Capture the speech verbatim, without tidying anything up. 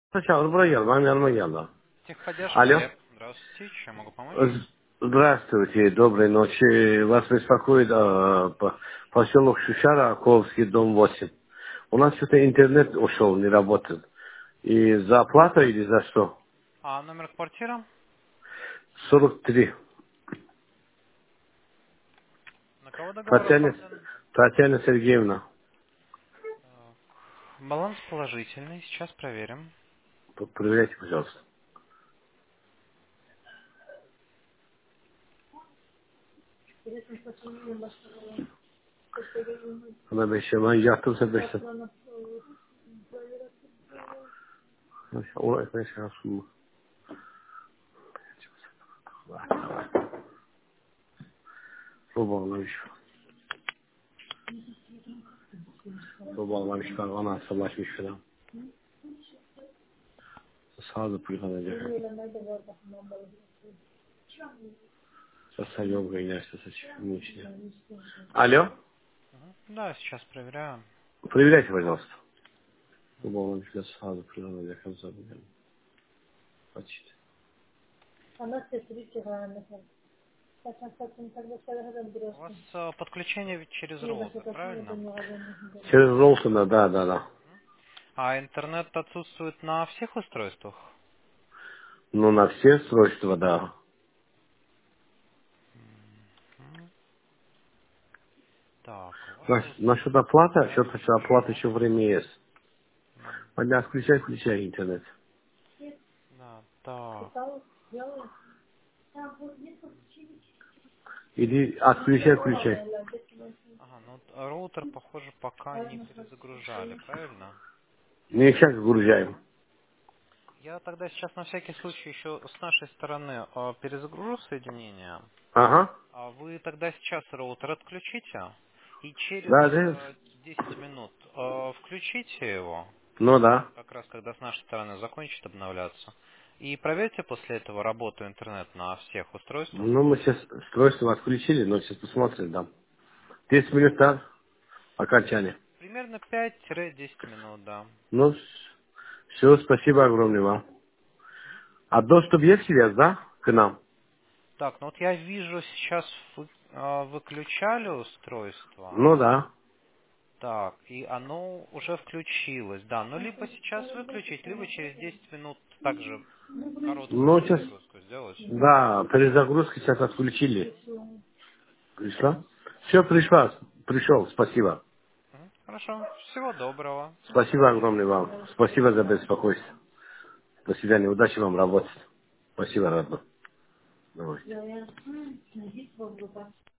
Сначала проехал, вам верно ела. Техподдержка, Алло. Олег. Здравствуйте, чем могу помочь? З- Здравствуйте, доброй ночи. Вас беспокоит э, по- поселок Шушара, Ковский, дом восемь. У нас что-то интернет ушел, не работает. И за оплату или за что? А номер квартиры? сорок три. На кого договор Татьяна, оформлен? Татьяна Сергеевна, Так, баланс положительный, сейчас проверим. п- проверяйте, пожалуйста. Она обещала, она я тут обещала. Ой, конечно, сумма. Побалmış. Побалmış, она согласmış falan. Sağda приходит. Сейчас йога и Настя сочинение. Алло? Мгм. Да, сейчас проверяю. Проверяйте, пожалуйста. Побалmış, сейчас сразу приходит, я конца буду. Почти. У вас э, подключение ведь через роутер, правильно? Через Ролтона, да, да, да. А интернет отсутствует на всех устройствах? Ну, на все устройства, да. Мгм. Так, у вас Нас- тут Насчет оплаты, я счет оплаты вижу. еще время есть. М, Понятно, включай, включай интернет. Да, так. Иди, отключай, включай. Ага, ну вот роутер, похоже, пока не перезагружали, правильно? Не сейчас грузаем. Я тогда сейчас на всякий случай еще с нашей стороны э, перезагружу соединение. Ага. А вы тогда сейчас роутер отключите и через Да, да. э, десять минут э, включите его, Ну да. как раз когда с нашей стороны закончит обновляться. И проверьте после этого работу интернет на всех устройствах. Ну, мы сейчас устройство отключили, но сейчас посмотрим, да. десять минут, да, окончание. Примерно пять-десять минут, да. Ну, все, спасибо огромное вам. А доступ есть сейчас, да, к нам? Так, ну вот я вижу сейчас вы- э, выключали устройство. Ну да. Так, и оно уже включилось, да. Но либо сейчас выключить, либо через десять минут также короткую Ну, сейчас, перезагрузку сделать. да, перезагрузку сейчас отключили. Пришла? Все, пришла. Пришел, спасибо. Мгм. Хорошо, всего доброго. Спасибо огромное вам. Спасибо за беспокойство. До свидания. Удачи вам работать. Спасибо, родной. Давай.